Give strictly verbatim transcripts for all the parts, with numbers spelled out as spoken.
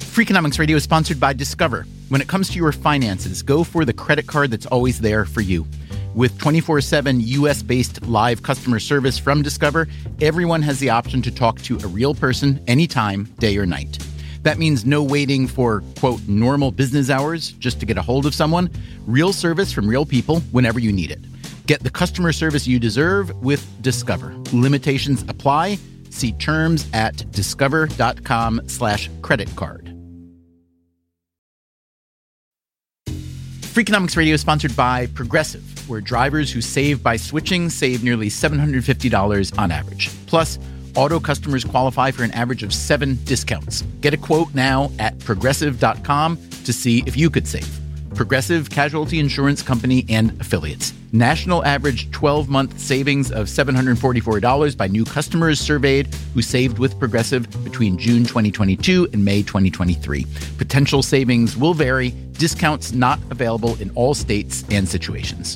Freakonomics Radio is sponsored by Discover. When it comes to your finances, go for the credit card that's always there for you. With twenty-four seven U S-based live customer service from Discover, everyone has the option to talk to a real person anytime, day or night. That means no waiting for, quote, normal business hours just to get a hold of someone. Real service from real people whenever you need it. Get the customer service you deserve with Discover. Limitations apply. See terms at discover.com slash credit card. Freakonomics Radio is sponsored by Progressive, where drivers who save by switching save nearly seven hundred fifty dollars on average. Plus, auto customers qualify for an average of seven discounts. Get a quote now at progressive dot com to see if you could save. Progressive Casualty Insurance Company and Affiliates. National average twelve-month savings of seven hundred forty-four dollars by new customers surveyed who saved with Progressive between June twenty twenty-two and May twenty twenty-three. Potential savings will vary. Discounts not available in all states and situations.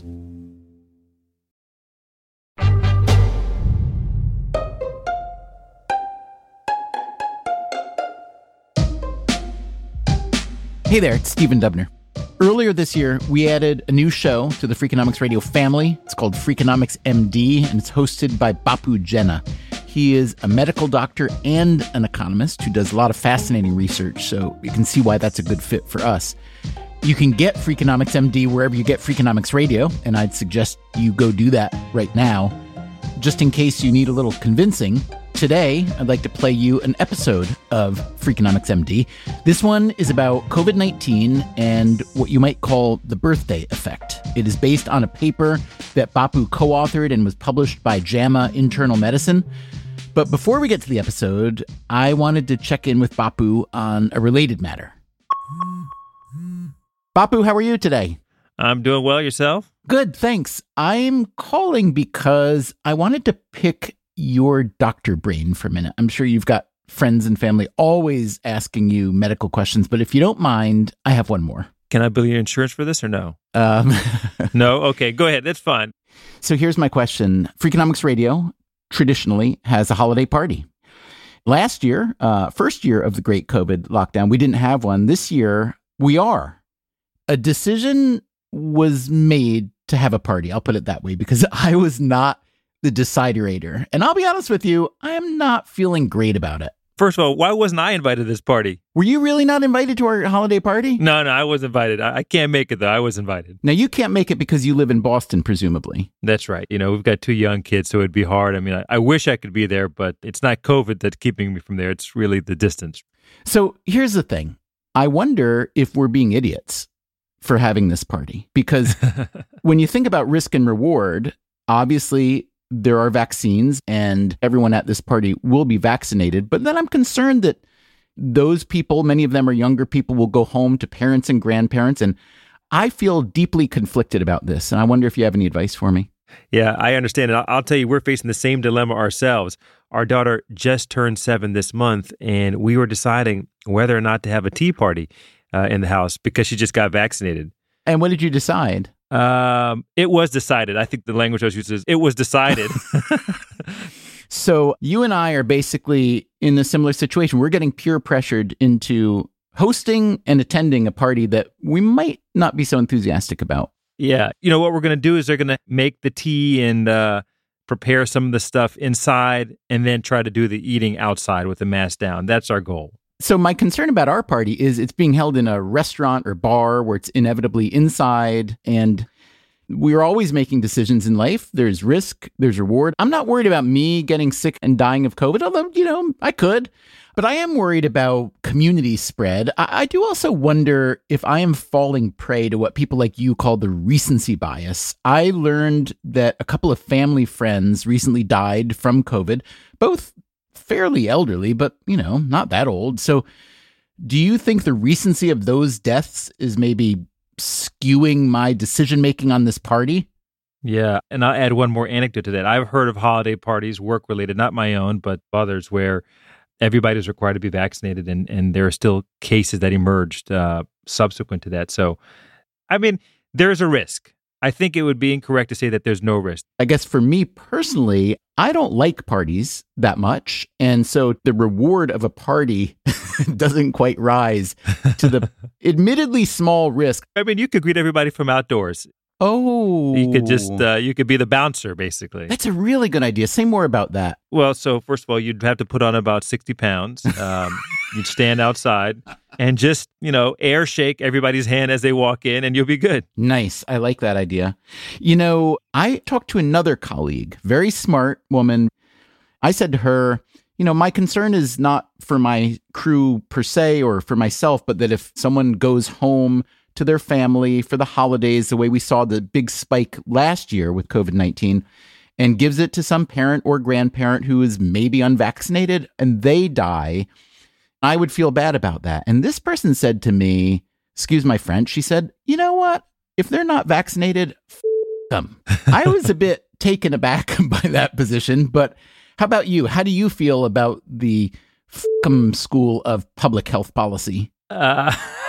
Hey there, it's Stephen Dubner. Earlier this year, we added a new show to the Freakonomics Radio family. It's called Freakonomics M D, and it's hosted by Bapu Jena. He is a medical doctor and an economist who does a lot of fascinating research, so you can see why that's a good fit for us. You can get Freakonomics M D wherever you get Freakonomics Radio, and I'd suggest you go do that right now. Just in case you need a little convincing, today I'd like to play you an episode of Freakonomics M D. This one is about covid nineteen and what you might call the birthday effect. It is based on a paper that Bapu co-authored and was published by JAMA Internal Medicine. But before we get to the episode, I wanted to check in with Bapu on a related matter. Bapu, how are you today? I'm doing well. Yourself? Good, thanks. I'm calling because I wanted to pick your doctor brain for a minute. I'm sure you've got friends and family always asking you medical questions, but if you don't mind, I have one more. Can I bill your insurance for this or no? Um, no? Okay, go ahead. That's fine. So here's my question. Freakonomics Radio traditionally has a holiday party. Last year, uh, first year of the great COVID lockdown, we didn't have one. This year, we are. A decision was made to have a party. I'll put it that way, because I was not the deciderator. And I'll be honest with you, I am not feeling great about it. First of all, why wasn't I invited to this party? Were you really not invited to our holiday party? No, no, I was invited. I, I can't make it, though. I was invited. Now, you can't make it because you live in Boston, presumably. That's right. You know, we've got two young kids, so it'd be hard. I mean, I, I wish I could be there, but it's not COVID that's keeping me from there. It's really the distance. So here's the thing. I wonder if we're being idiots for having this party. Because when you think about risk and reward, obviously there are vaccines and everyone at this party will be vaccinated. But then I'm concerned that those people, many of them are younger people, will go home to parents and grandparents. And I feel deeply conflicted about this. And I wonder if you have any advice for me. Yeah, I understand it. I'll tell you, we're facing the same dilemma ourselves. Our daughter just turned seven this month, and we were deciding whether or not to have a tea party uh, in the house because she just got vaccinated. And what did you decide? Um, it was decided. I think the language I was using is, it was decided. So you and I are basically in a similar situation. We're getting peer pressured into hosting and attending a party that we might not be so enthusiastic about. Yeah. You know, what we're going to do is they're going to make the tea and uh, prepare some of the stuff inside and then try to do the eating outside with the mask down. That's our goal. So my concern about our party is it's being held in a restaurant or bar where it's inevitably inside, and we're always making decisions in life. There's risk, there's reward. I'm not worried about me getting sick and dying of COVID, although, you know, I could. But I am worried about community spread. I, I do also wonder if I am falling prey to what people like you call the recency bias. I learned that a couple of family friends recently died from COVID, both fairly elderly, but, you know, not that old. So do you think the recency of those deaths is maybe skewing my decision-making on this party? Yeah, and I'll add one more anecdote to that. I've heard of holiday parties, work-related, not my own, but others, where everybody's required to be vaccinated, and, and there are still cases that emerged uh, subsequent to that. So, I mean, there's a risk. I think it would be incorrect to say that there's no risk. I guess for me personally, I don't like parties that much. And so the reward of a party doesn't quite rise to the admittedly small risk. I mean, you could greet everybody from outdoors. Oh. You could just, uh, you could be the bouncer, basically. That's a really good idea. Say more about that. Well, so first of all, you'd have to put on about sixty pounds. Um, you'd stand outside and just, you know, air shake everybody's hand as they walk in and you'll be good. Nice. I like that idea. You know, I talked to another colleague, very smart woman. I said to her, you know, my concern is not for my crew per se or for myself, but that if someone goes home to their family for the holidays, the way we saw the big spike last year with COVID nineteen, and gives it to some parent or grandparent who is maybe unvaccinated and they die, I would feel bad about that. And this person said to me, excuse my French, she said, you know what? If they're not vaccinated, f- them. I was a bit taken aback by that position, but how about you? How do you feel about the f- school of public health policy? Uh,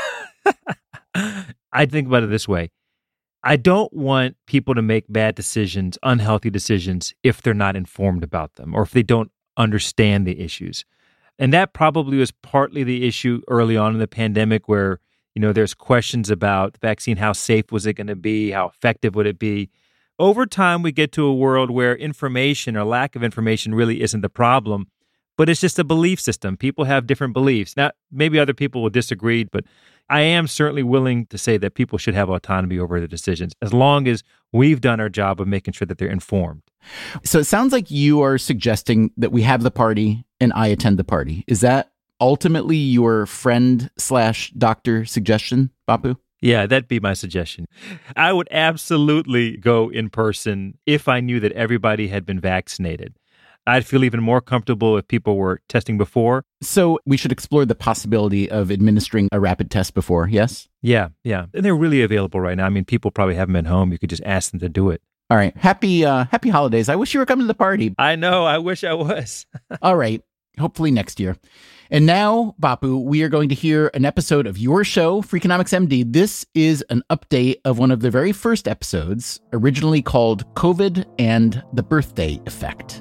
I think about it this way. I don't want people to make bad decisions, unhealthy decisions, if they're not informed about them or if they don't understand the issues. And that probably was partly the issue early on in the pandemic where, you know, there's questions about the vaccine. How safe was it going to be? How effective would it be? Over time, we get to a world where information or lack of information really isn't the problem, but it's just a belief system. People have different beliefs. Now, maybe other people will disagree, but I am certainly willing to say that people should have autonomy over their decisions as long as we've done our job of making sure that they're informed. So it sounds like you are suggesting that we have the party and I attend the party. Is that ultimately your friend slash doctor suggestion, Bapu? Yeah, that'd be my suggestion. I would absolutely go in person if I knew that everybody had been vaccinated. I'd feel even more comfortable if people were testing before. So we should explore the possibility of administering a rapid test before, yes? Yeah, yeah. And they're really available right now. I mean, people probably have them at home. You could just ask them to do it. All right. Happy uh, happy holidays. I wish you were coming to the party. I know. I wish I was. All right. Hopefully next year. And now, Bapu, we are going to hear an episode of your show, Freakonomics M D. This is an update of one of the very first episodes, originally called COVID and the Birthday Effect.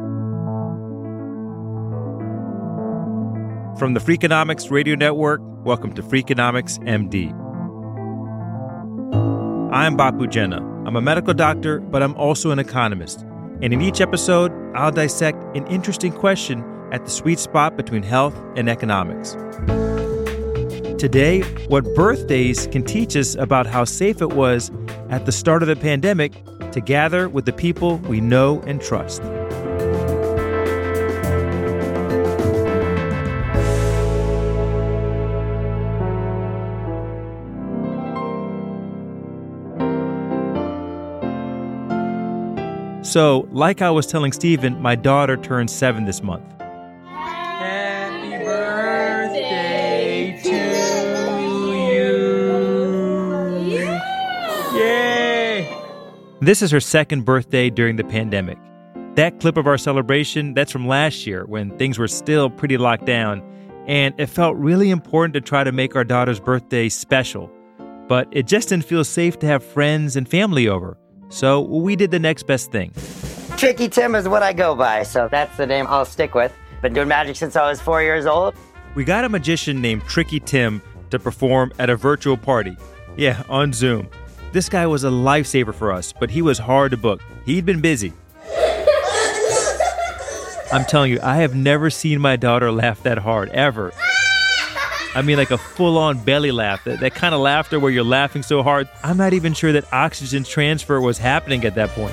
From the Freakonomics Radio Network, welcome to Freakonomics M D. I'm Bapu Jena. I'm a medical doctor, but I'm also an economist. And in each episode, I'll dissect an interesting question at the sweet spot between health and economics. Today, what birthdays can teach us about how safe it was at the start of the pandemic to gather with the people we know and trust. So, like I was telling Stephen, my daughter turned seven this month. Happy birthday to you. Yay! This is her second birthday during the pandemic. That clip of our celebration, that's from last year when things were still pretty locked down, and it felt really important to try to make our daughter's birthday special. But it just didn't feel safe to have friends and family over. So we did the next best thing. Tricky Tim is what I go by, so that's the name I'll stick with. Been doing magic since I was four years old. We got a magician named Tricky Tim to perform at a virtual party. Yeah, on Zoom. This guy was a lifesaver for us, but he was hard to book. He'd been busy. I'm telling you, I have never seen my daughter laugh that hard, ever. I mean, like a full-on belly laugh, that, that kind of laughter where you're laughing so hard. I'm not even sure that oxygen transfer was happening at that point.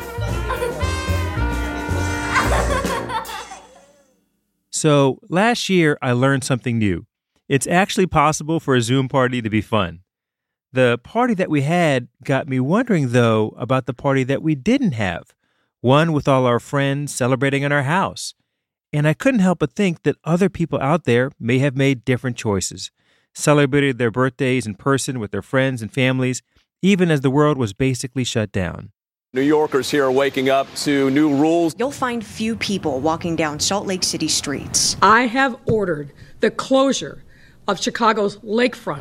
So last year, I learned something new. It's actually possible for a Zoom party to be fun. The party that we had got me wondering, though, about the party that we didn't have, one with all our friends celebrating in our house. And I couldn't help but think that other people out there may have made different choices, celebrated their birthdays in person with their friends and families, even as the world was basically shut down. New Yorkers here are waking up to new rules. You'll find few people walking down Salt Lake City streets. I have ordered the closure of Chicago's lakefront.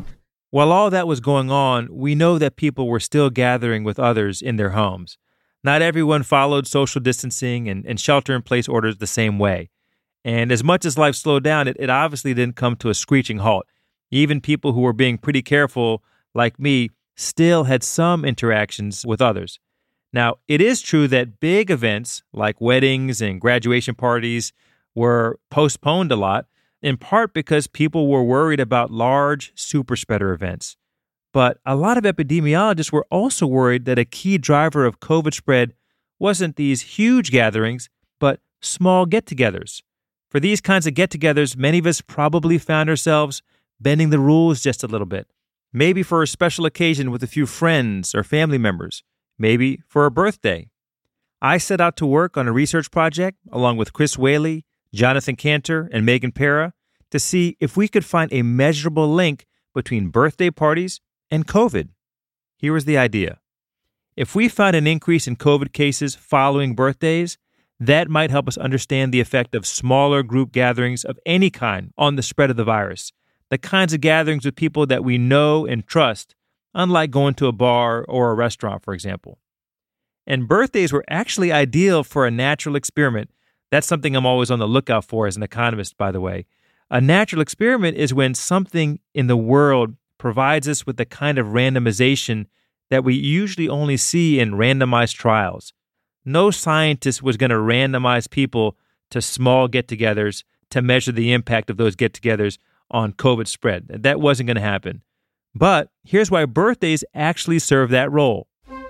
While all that was going on, we know that people were still gathering with others in their homes. Not everyone followed social distancing and, and shelter-in-place orders the same way. And as much as life slowed down, it, it obviously didn't come to a screeching halt. Even people who were being pretty careful, like me, still had some interactions with others. Now, it is true that big events like weddings and graduation parties were postponed a lot, in part because people were worried about large super spreader events. But a lot of epidemiologists were also worried that a key driver of COVID spread wasn't these huge gatherings, but small get-togethers. For these kinds of get-togethers, many of us probably found ourselves bending the rules just a little bit. Maybe for a special occasion with a few friends or family members. Maybe for a birthday. I set out to work on a research project along with Chris Whaley, Jonathan Cantor, and Megan Para to see if we could find a measurable link between birthday parties and COVID. Here was the idea. If we found an increase in COVID cases following birthdays, that might help us understand the effect of smaller group gatherings of any kind on the spread of the virus. The kinds of gatherings with people that we know and trust, unlike going to a bar or a restaurant, for example. And birthdays were actually ideal for a natural experiment. That's something I'm always on the lookout for as an economist, by the way. A natural experiment is when something in the world provides us with the kind of randomization that we usually only see in randomized trials. No scientist was going to randomize people to small get-togethers to measure the impact of those get-togethers on COVID spread. That wasn't going to happen. But here's why birthdays actually serve that role.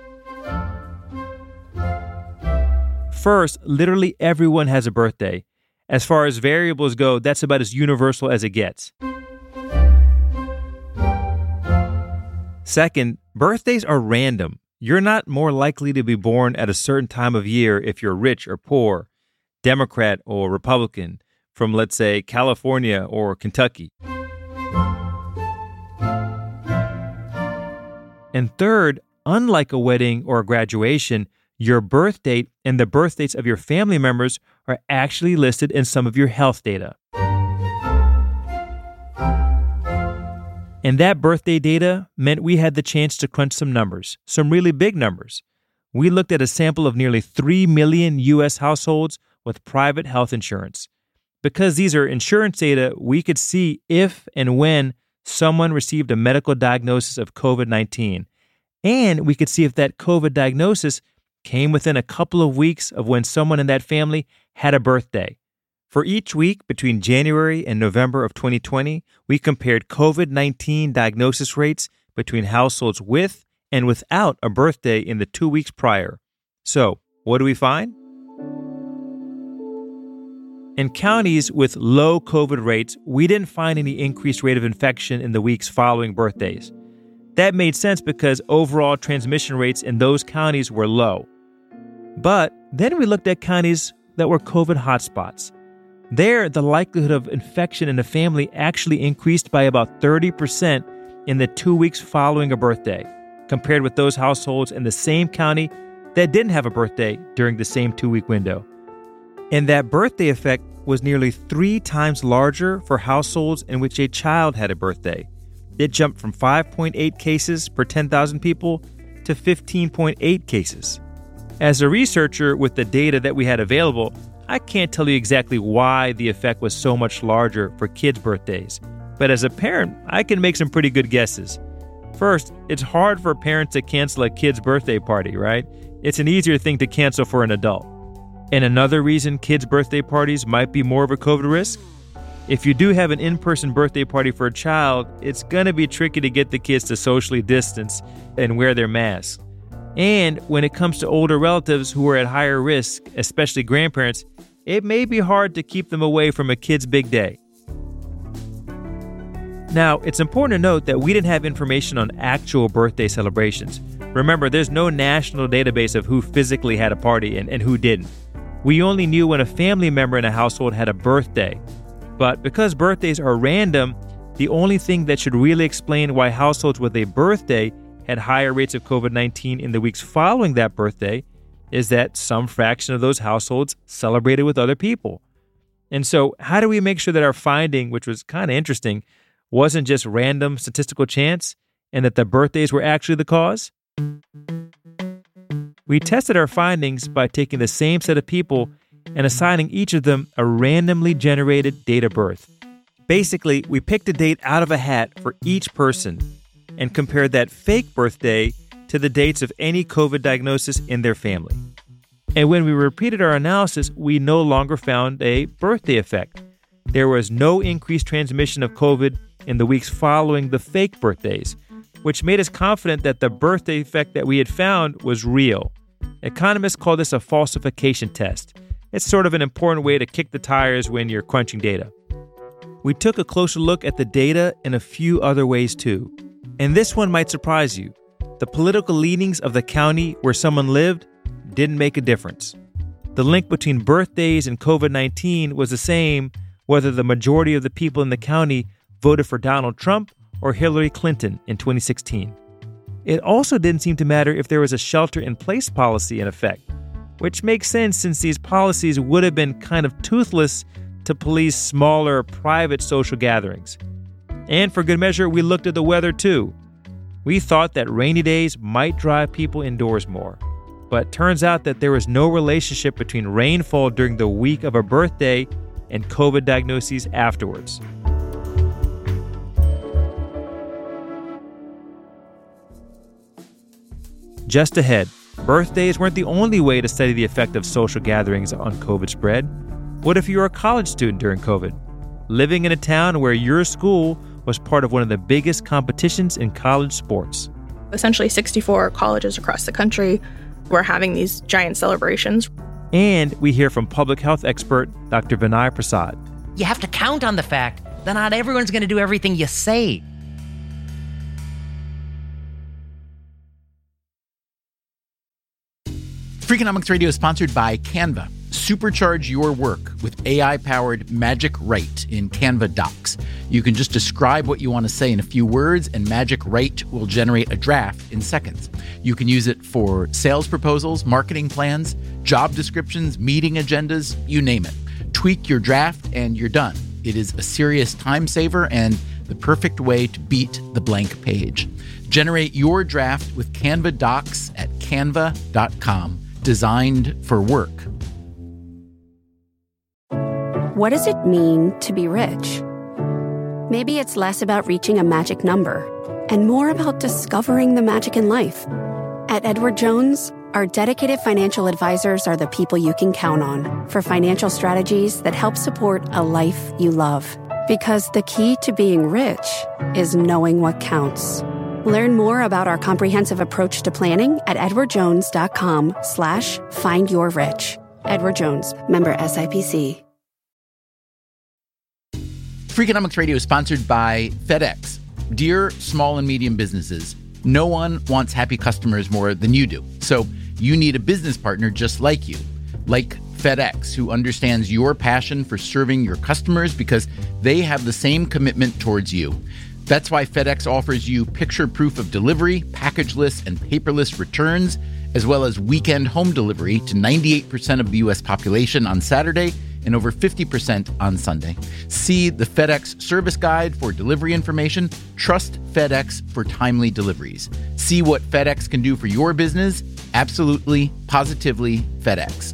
First, literally everyone has a birthday. As far as variables go, that's about as universal as it gets. Second, birthdays are random. You're not more likely to be born at a certain time of year if you're rich or poor, Democrat or Republican, from, let's say, California or Kentucky. And third, unlike a wedding or a graduation, your birth date and the birth dates of your family members are actually listed in some of your health data. And that birthday data meant we had the chance to crunch some numbers, some really big numbers. We looked at a sample of nearly three million U S households with private health insurance. Because these are insurance data, we could see if and when someone received a medical diagnosis of COVID nineteen. And we could see if that COVID diagnosis came within a couple of weeks of when someone in that family had a birthday. For each week between January and November of twenty twenty, we compared COVID nineteen diagnosis rates between households with and without a birthday in the two weeks prior. So, what do we find? In counties with low COVID rates, we didn't find any increased rate of infection in the weeks following birthdays. That made sense because overall transmission rates in those counties were low. But then we looked at counties that were COVID hotspots. There, the likelihood of infection in a family actually increased by about thirty percent in the two weeks following a birthday, compared with those households in the same county that didn't have a birthday during the same two-week window. And that birthday effect was nearly three times larger for households in which a child had a birthday. It jumped from five point eight cases per ten thousand people to fifteen point eight cases. As a researcher with the data that we had available, I can't tell you exactly why the effect was so much larger for kids' birthdays. But as a parent, I can make some pretty good guesses. First, it's hard for parents to cancel a kid's birthday party, right? It's an easier thing to cancel for an adult. And another reason kids' birthday parties might be more of a COVID risk? If you do have an in-person birthday party for a child, it's going to be tricky to get the kids to socially distance and wear their masks. And when it comes to older relatives who are at higher risk, especially grandparents, it may be hard to keep them away from a kid's big day. Now, it's important to note that we didn't have information on actual birthday celebrations. Remember, there's no national database of who physically had a party and, and who didn't. We only knew when a family member in a household had a birthday. But because birthdays are random, the only thing that should really explain why households with a birthday had higher rates of COVID nineteen in the weeks following that birthday is that some fraction of those households celebrated with other people. And so how do we make sure that our finding, which was kind of interesting, wasn't just random statistical chance and that the birthdays were actually the cause? We tested our findings by taking the same set of people and assigning each of them a randomly generated date of birth. Basically, we picked a date out of a hat for each person and compared that fake birthday to the dates of any COVID diagnosis in their family. And when we repeated our analysis, we no longer found a birthday effect. There was no increased transmission of COVID in the weeks following the fake birthdays, which made us confident that the birthday effect that we had found was real. Economists call this a falsification test. It's sort of an important way to kick the tires when you're crunching data. We took a closer look at the data in a few other ways too. And this one might surprise you. The political leanings of the county where someone lived didn't make a difference. The link between birthdays and COVID nineteen was the same whether the majority of the people in the county voted for Donald Trump or Hillary Clinton in twenty sixteen. It also didn't seem to matter if there was a shelter-in-place policy in effect, which makes sense since these policies would have been kind of toothless to police smaller, private social gatherings. And for good measure, we looked at the weather too. We thought that rainy days might drive people indoors more. But turns out that there was no relationship between rainfall during the week of a birthday and COVID diagnoses afterwards. Just ahead, birthdays weren't the only way to study the effect of social gatherings on COVID spread. What if you were a college student during COVID, living in a town where your school was part of one of the biggest competitions in college sports? Essentially, sixty-four colleges across the country were having these giant celebrations. And we hear from public health expert Doctor Vinay Prasad. You have to count on the fact that not everyone's going to do everything you say. Freakonomics Radio is sponsored by Canva. Supercharge your work with A I-powered Magic Write in Canva Docs. You can just describe what you want to say in a few words, and Magic Write will generate a draft in seconds. You can use it for sales proposals, marketing plans, job descriptions, meeting agendas, you name it. Tweak your draft and you're done. It is a serious time saver and the perfect way to beat the blank page. Generate your draft with Canva Docs at canva dot com. Designed for work. What does it mean to be rich? Maybe it's less about reaching a magic number and more about discovering the magic in life. At Edward Jones, our dedicated financial advisors are the people you can count on for financial strategies that help support a life you love. Because the key to being rich is knowing what counts. Learn more about our comprehensive approach to planning at edwardjones.com slash find your rich. Edward Jones, member S I P C. Freakonomics Radio is sponsored by FedEx. Dear small and medium businesses, no one wants happy customers more than you do. So you need a business partner just like you, like FedEx, who understands your passion for serving your customers because they have the same commitment towards you. That's why FedEx offers you picture proof of delivery, packageless and paperless returns, as well as weekend home delivery to ninety-eight percent of the U S population on Saturday and over fifty percent on Sunday. See the FedEx service guide for delivery information. Trust FedEx for timely deliveries. See what FedEx can do for your business. Absolutely, positively FedEx.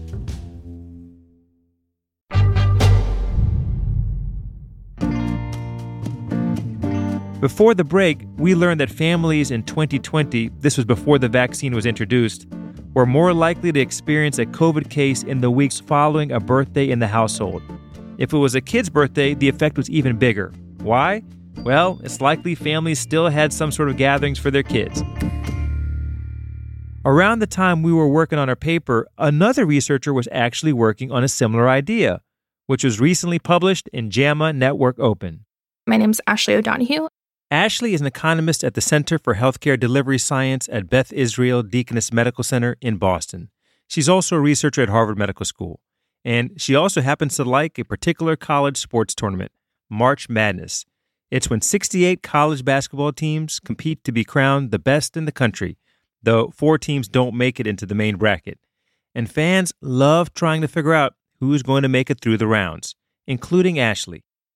Before the break, we learned that families in twenty twenty, this was before the vaccine was introduced, were more likely to experience a COVID case in the weeks following a birthday in the household. If it was a kid's birthday, the effect was even bigger. Why? Well, it's likely families still had some sort of gatherings for their kids. Around the time we were working on our paper, another researcher was actually working on a similar idea, which was recently published in JAMA Network Open. My name's Ashley O'Donoghue. Ashley is an economist at the Center for Healthcare Delivery Science at Beth Israel Deaconess Medical Center in Boston. She's also a researcher at Harvard Medical School. And she also happens to like a particular college sports tournament, March Madness. It's when sixty-eight college basketball teams compete to be crowned the best in the country, though four teams don't make it into the main bracket. And fans love trying to figure out who's going to make it through the rounds, including Ashley.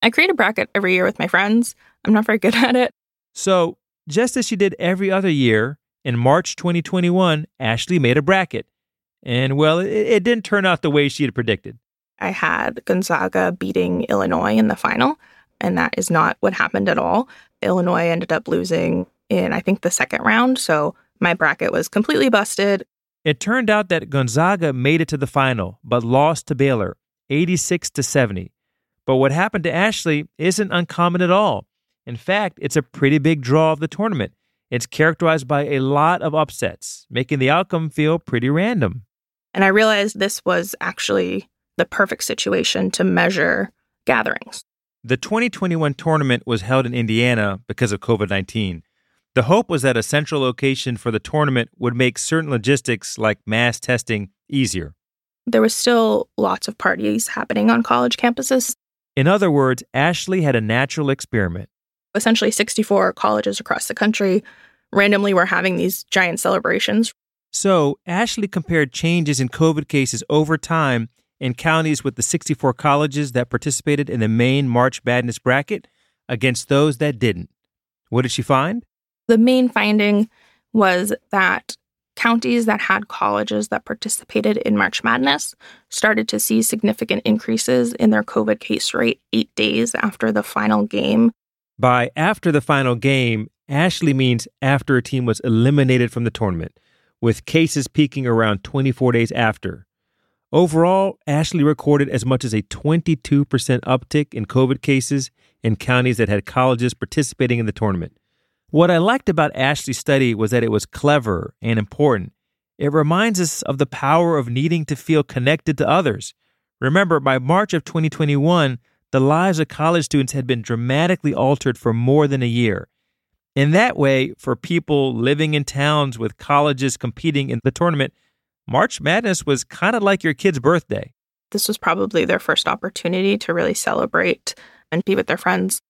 I create a bracket every year with my friends. I'm not very good at it. So, just as she did every other year, in March twenty twenty-one, Ashley made a bracket. And, well, it, it didn't turn out the way she had predicted. I had Gonzaga beating Illinois in the final, and that is not what happened at all. Illinois ended up losing in, I think, the second round, so my bracket was completely busted. It turned out that Gonzaga made it to the final, but lost to Baylor, eighty-six to seventy. But what happened to Ashley isn't uncommon at all. In fact, it's a pretty big draw of the tournament. It's characterized by a lot of upsets, making the outcome feel pretty random. And I realized this was actually the perfect situation to measure gatherings. The twenty twenty-one tournament was held in Indiana because of covid nineteen. The hope was that a central location for the tournament would make certain logistics like mass testing easier. There was still lots of parties happening on college campuses. In other words, Ashley had a natural experiment. Essentially, sixty-four colleges across the country randomly were having these giant celebrations. So Ashley compared changes in COVID cases over time in counties with the sixty-four colleges that participated in the main March Madness bracket against those that didn't. What did she find? The main finding was that counties that had colleges that participated in March Madness started to see significant increases in their COVID case rate eight days after the final game. By after the final game, Ashley means after a team was eliminated from the tournament, with cases peaking around twenty-four days after. Overall, Ashley recorded as much as a twenty-two percent uptick in COVID cases in counties that had colleges participating in the tournament. What I liked about Ashley's study was that it was clever and important. It reminds us of the power of needing to feel connected to others. Remember, by March of twenty twenty-one, the lives of college students had been dramatically altered for more than a year. In that way, for people living in towns with colleges competing in the tournament, March Madness was kind of like your kid's birthday. This was probably their first opportunity to really celebrate and be with their friends.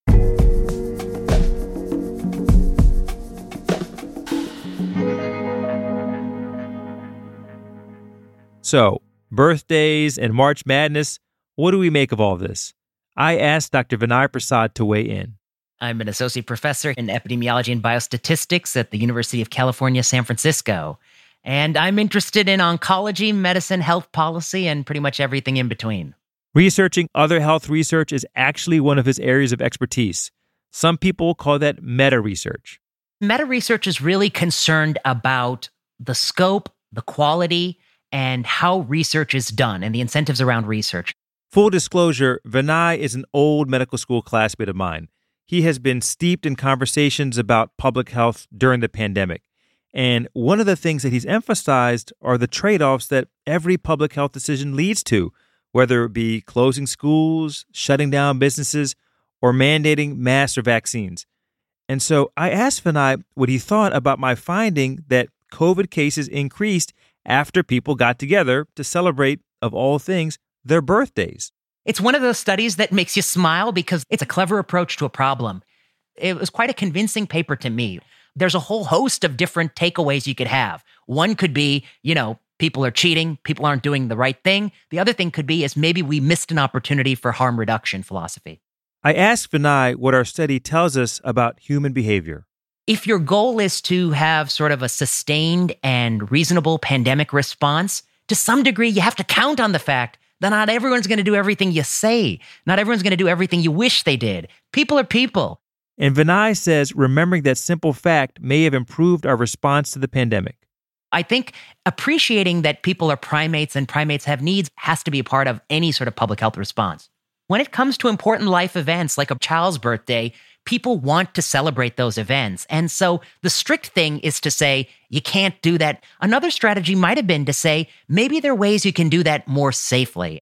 So, birthdays and March Madness, what do we make of all this? I asked Doctor Vinay Prasad to weigh in. I'm an associate professor in epidemiology and biostatistics at the University of California, San Francisco. And I'm interested in oncology, medicine, health policy, and pretty much everything in between. Researching other health research is actually one of his areas of expertise. Some people call that meta-research. Meta-research is really concerned about the scope, the quality, and how research is done and the incentives around research. Full disclosure, Vinay is an old medical school classmate of mine. He has been steeped in conversations about public health during the pandemic. And one of the things that he's emphasized are the trade-offs that every public health decision leads to, whether it be closing schools, shutting down businesses, or mandating masks or vaccines. And so I asked Vinay what he thought about my finding that COVID cases increased after people got together to celebrate, of all things, their birthdays. It's one of those studies that makes you smile because it's a clever approach to a problem. It was quite a convincing paper to me. There's a whole host of different takeaways you could have. One could be, you know, people are cheating, people aren't doing the right thing. The other thing could be is maybe we missed an opportunity for harm reduction philosophy. I asked Vinay what our study tells us about human behavior. If your goal is to have sort of a sustained and reasonable pandemic response, to some degree, you have to count on the fact that not everyone's going to do everything you say. Not everyone's going to do everything you wish they did. People are people. And Vinay says remembering that simple fact may have improved our response to the pandemic. I think appreciating that people are primates and primates have needs has to be a part of any sort of public health response. When it comes to important life events like a child's birthday, people want to celebrate those events. And so the strict thing is to say, you can't do that. Another strategy might have been to say, maybe there are ways you can do that more safely.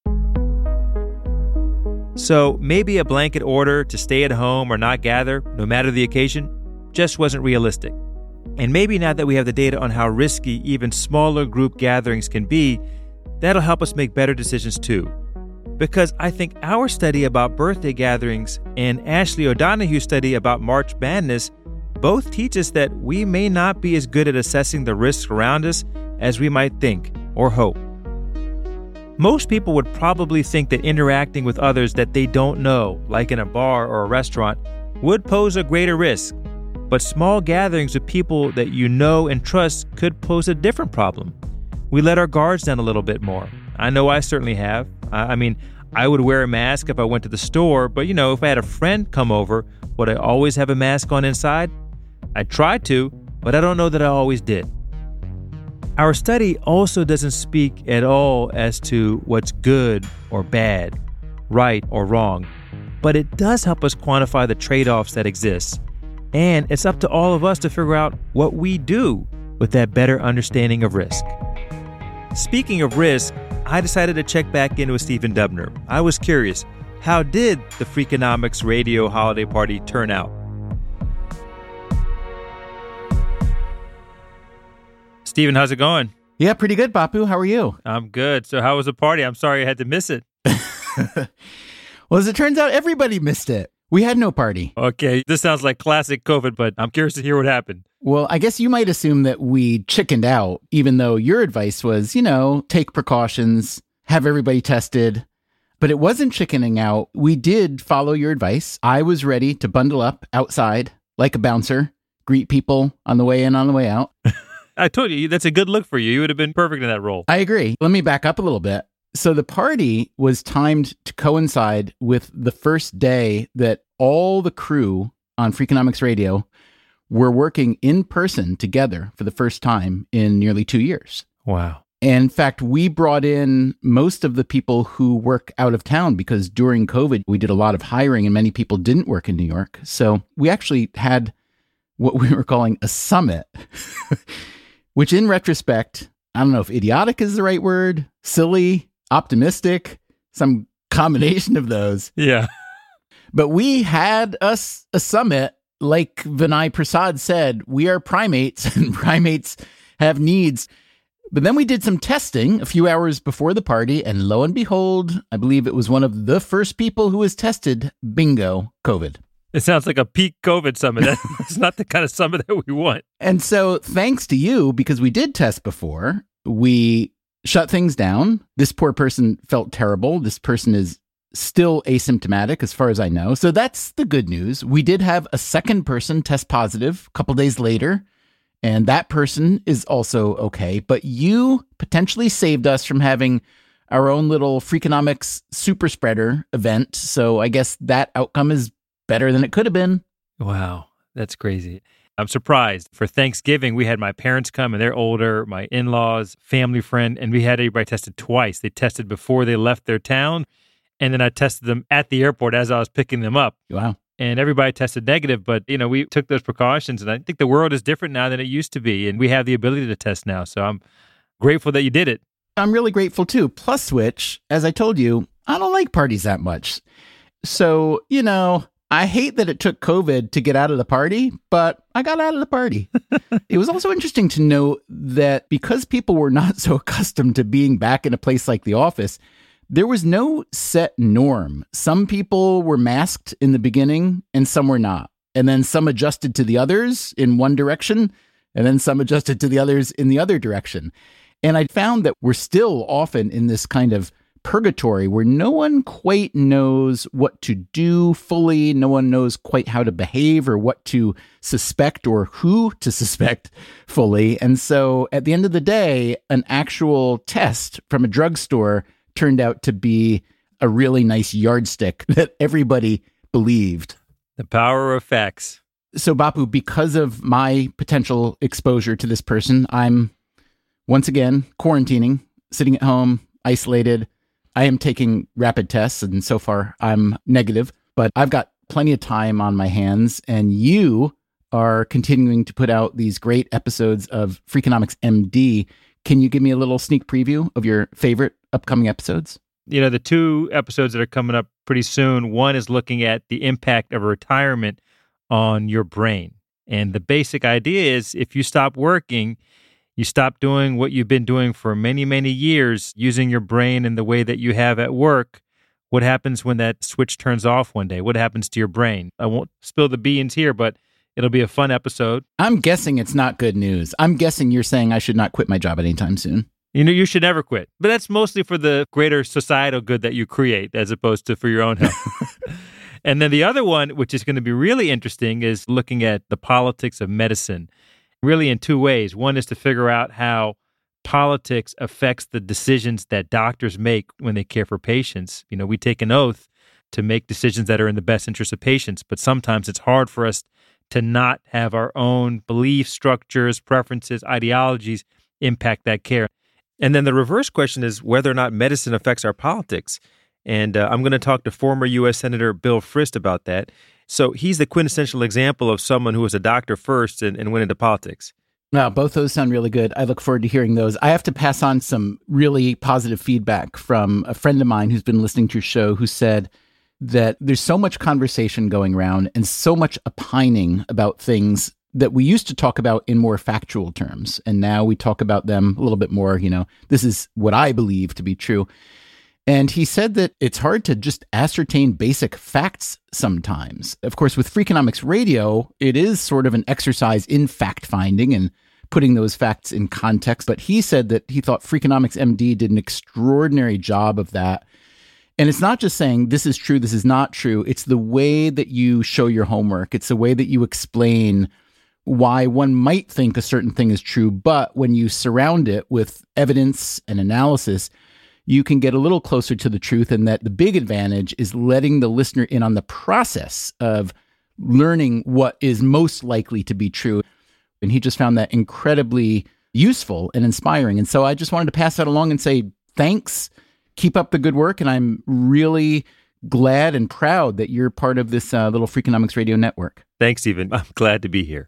So maybe a blanket order to stay at home or not gather, no matter the occasion, just wasn't realistic. And maybe now that we have the data on how risky even smaller group gatherings can be, that'll help us make better decisions too. Because I think our study about birthday gatherings and Ashley O'Donoghue's study about March Madness both teach us that we may not be as good at assessing the risks around us as we might think or hope. Most people would probably think that interacting with others that they don't know, like in a bar or a restaurant, would pose a greater risk. But small gatherings with people that you know and trust could pose a different problem. We let our guards down a little bit more. I know I certainly have. I mean, I would wear a mask if I went to the store, but you know, if I had a friend come over, would I always have a mask on inside? I tried to, but I don't know that I always did. Our study also doesn't speak at all as to what's good or bad, right or wrong, but it does help us quantify the trade-offs that exist. And it's up to all of us to figure out what we do with that better understanding of risk. Speaking of risk, I decided to check back in with Stephen Dubner. I was curious, how did the Freakonomics Radio holiday party turn out? Stephen, how's it going? Yeah, pretty good, Bapu. How are you? I'm good. So how was the party? I'm sorry I had to miss it. Well, as it turns out, everybody missed it. We had no party. Okay, this sounds like classic COVID, but I'm curious to hear what happened. Well, I guess you might assume that we chickened out, even though your advice was, you know, take precautions, have everybody tested. But it wasn't chickening out. We did follow your advice. I was ready to bundle up outside like a bouncer, greet people on the way in, on the way out. I told you, that's a good look for you. You would have been perfect in that role. I agree. Let me back up a little bit. So the party was timed to coincide with the first day that all the crew on Freakonomics Radio were working in person together for the first time in nearly two years. Wow. And in fact, we brought in most of the people who work out of town because during COVID, we did a lot of hiring and many people didn't work in New York. So we actually had what we were calling a summit, which in retrospect, I don't know if idiotic is the right word, silly, optimistic, some combination of those. Yeah. But we had us a summit, like Vinay Prasad said, we are primates and primates have needs. But then we did some testing a few hours before the party, and lo and behold, I believe it was one of the first people who was tested, bingo, COVID. It sounds like a peak COVID summit. That's not the kind of summit that we want. And so thanks to you, because we did test before, we shut things down. This poor person felt terrible. This person is still asymptomatic as far as I know. So that's the good news. We did have a second person test positive a couple days later, and that person is also okay. But you potentially saved us from having our own little Freakonomics super spreader event. So I guess that outcome is better than it could have been. Wow, that's crazy. I'm surprised. For Thanksgiving, we had my parents come, and they're older, my in-laws, family friend, and we had everybody tested twice. They tested before they left their town, and then I tested them at the airport as I was picking them up. Wow. And everybody tested negative, but, you know, we took those precautions, and I think the world is different now than it used to be, and we have the ability to test now, so I'm grateful that you did it. I'm really grateful, too. Plus, which, as I told you, I don't like parties that much. So, you know, I hate that it took COVID to get out of the party, but I got out of the party. It was also interesting to note that because people were not so accustomed to being back in a place like the office, there was no set norm. Some people were masked in the beginning and some were not. And then some adjusted to the others in one direction, and then some adjusted to the others in the other direction. And I found that we're still often in this kind of purgatory where no one quite knows what to do fully. No one knows quite how to behave or what to suspect or who to suspect fully. And so at the end of the day, an actual test from a drugstore turned out to be a really nice yardstick that everybody believed. The power of facts. So Bapu, because of my potential exposure to this person, I'm once again quarantining, sitting at home, isolated. I am taking rapid tests, and so far I'm negative, but I've got plenty of time on my hands, and you are continuing to put out these great episodes of Freakonomics M D. Can you give me a little sneak preview of your favorite upcoming episodes? You know, the two episodes that are coming up pretty soon, one is looking at the impact of retirement on your brain. And the basic idea is if you stop working, you stop doing what you've been doing for many, many years, using your brain in the way that you have at work. What happens when that switch turns off one day? What happens to your brain? I won't spill the beans here, but it'll be a fun episode. I'm guessing it's not good news. I'm guessing you're saying I should not quit my job anytime soon. You know, you should never quit. But that's mostly for the greater societal good that you create as opposed to for your own health. And then the other one, which is going to be really interesting, is looking at the politics of medicine, really in two ways. One is to figure out how politics affects the decisions that doctors make when they care for patients. You know, we take an oath to make decisions that are in the best interest of patients, but sometimes it's hard for us to not have our own beliefs, structures, preferences, ideologies impact that care. And then the reverse question is whether or not medicine affects our politics. And uh, I'm going to talk to former U S Senator Bill Frist about that. So he's the quintessential example of someone who was a doctor first and, and went into politics. Now, both those sound really good. I look forward to hearing those. I have to pass on some really positive feedback from a friend of mine who's been listening to your show who said that there's so much conversation going around and so much opining about things that we used to talk about in more factual terms. And now we talk about them a little bit more, you know, this is what I believe to be true. And he said that it's hard to just ascertain basic facts sometimes. Of course, with Freakonomics Radio, it is sort of an exercise in fact-finding and putting those facts in context. But he said that he thought Freakonomics M D did an extraordinary job of that. And it's not just saying this is true, this is not true. It's the way that you show your homework. It's the way that you explain why one might think a certain thing is true. But when you surround it with evidence and analysis, you can get a little closer to the truth, and that the big advantage is letting the listener in on the process of learning what is most likely to be true. And he just found that incredibly useful and inspiring. And so I just wanted to pass that along and say, thanks, keep up the good work. And I'm really glad and proud that you're part of this uh, little Freakonomics Radio network. Thanks, Stephen. I'm glad to be here.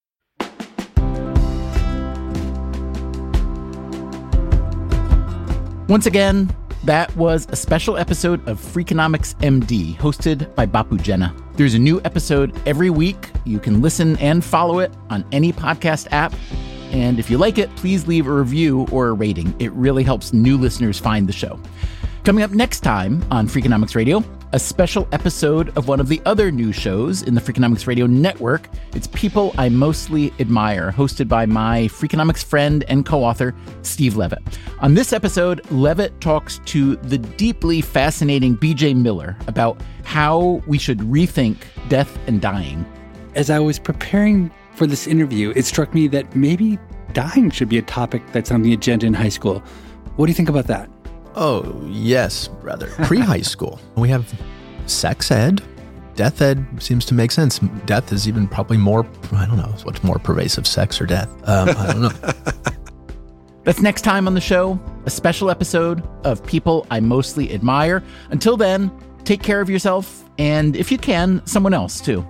Once again, that was a special episode of Freakonomics M D, hosted by Bapu Jena. There's a new episode every week. You can listen and follow it on any podcast app. And if you like it, please leave a review or a rating. It really helps new listeners find the show. Coming up next time on Freakonomics Radio, a special episode of one of the other new shows in the Freakonomics Radio network. It's People I Mostly Admire, hosted by my Freakonomics friend and co-author, Steve Levitt. On this episode, Levitt talks to the deeply fascinating B J Miller about how we should rethink death and dying. As I was preparing for this interview, it struck me that maybe dying should be a topic that's on the agenda in high school. What do you think about that? Oh, yes, rather. Pre-high school. We have sex ed. Death ed seems to make sense. Death is even probably more, I don't know, what's more pervasive, sex or death? Um, I don't know. That's next time on the show, a special episode of People I Mostly Admire. Until then, take care of yourself, and if you can, someone else too.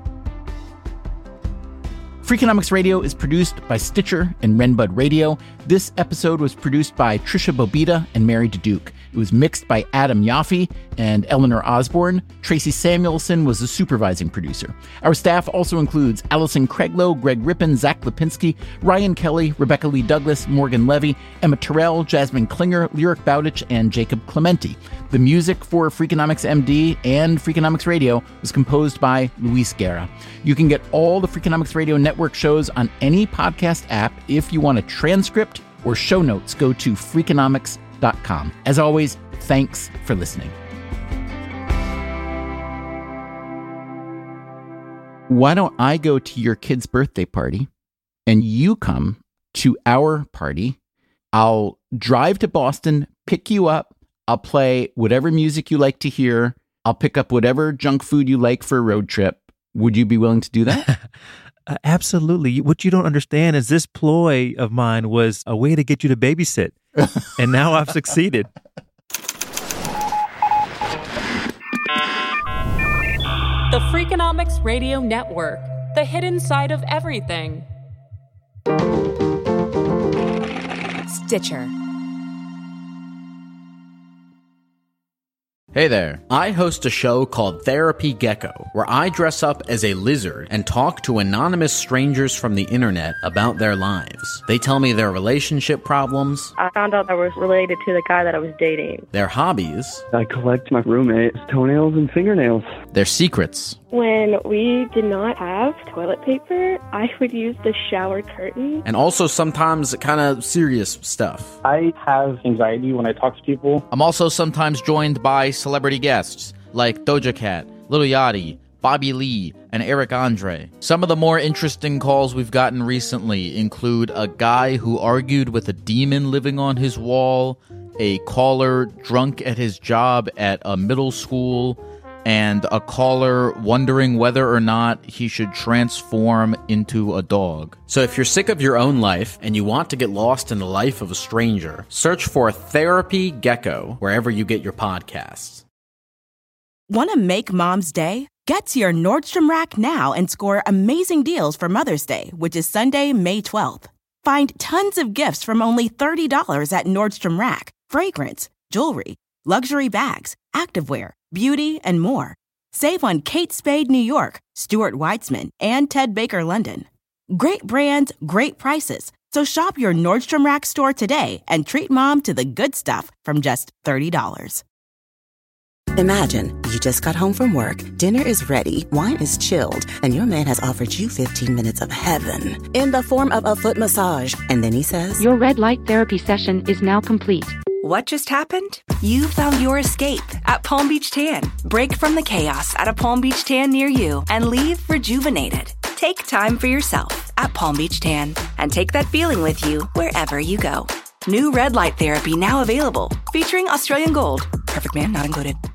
Freakonomics Radio is produced by Stitcher and Renbud Radio. This episode was produced by Trisha Bobita and Mary DeDuke. It was mixed by Adam Yaffe and Eleanor Osborne. Tracy Samuelson was the supervising producer. Our staff also includes Allison Craiglow, Greg Rippin, Zach Lipinski, Ryan Kelly, Rebecca Lee Douglas, Morgan Levy, Emma Terrell, Jasmine Klinger, Lyric Bowditch, and Jacob Clementi. The music for Freakonomics M D and Freakonomics Radio was composed by Luis Guerra. You can get all the Freakonomics Radio Network shows on any podcast app. If you want a transcript or show notes, go to freakonomics dot com. As always, thanks for listening. Why don't I go to your kid's birthday party and you come to our party? I'll drive to Boston, pick you up. I'll play whatever music you like to hear. I'll pick up whatever junk food you like for a road trip. Would you be willing to do that? uh, absolutely. What you don't understand is this ploy of mine was a way to get you to babysit. And now I've succeeded. The Freakonomics Radio Network, the hidden side of everything. Stitcher. Hey there. I host a show called Therapy Gecko, where I dress up as a lizard and talk to anonymous strangers from the internet about their lives. They tell me their relationship problems. I found out I was related to the guy that I was dating. Their hobbies. I collect my roommate's toenails and fingernails. Their secrets. When we did not have toilet paper, I would use the shower curtain. And also sometimes kind of serious stuff. I have anxiety when I talk to people. I'm also sometimes joined by celebrity guests like Doja Cat, Lil Yachty, Bobby Lee, and Eric Andre. Some of the more interesting calls we've gotten recently include a guy who argued with a demon living on his wall, a caller drunk at his job at a middle school, and a caller wondering whether or not he should transform into a dog. So if you're sick of your own life and you want to get lost in the life of a stranger, search for Therapy Gecko wherever you get your podcasts. Want to make Mom's Day? Get to your Nordstrom Rack now and score amazing deals for Mother's Day, which is Sunday, May twelfth. Find tons of gifts from only thirty dollars at Nordstrom Rack. Fragrance, jewelry, luxury bags, activewear, beauty, and more. Save on Kate Spade New York, Stuart Weitzman, and Ted Baker London. Great brands, great prices. So shop your Nordstrom Rack store today and treat Mom to the good stuff from just thirty dollars. Imagine you just got home from work, dinner is ready, wine is chilled, and your man has offered you fifteen minutes of heaven in the form of a foot massage. And then he says, "Your red light therapy session is now complete." What just happened? You found your escape at Palm Beach Tan. Break from the chaos at a Palm Beach Tan near you and leave rejuvenated. Take time for yourself at Palm Beach Tan and take that feeling with you wherever you go. New red light therapy now available, featuring Australian Gold. Perfect Man not included.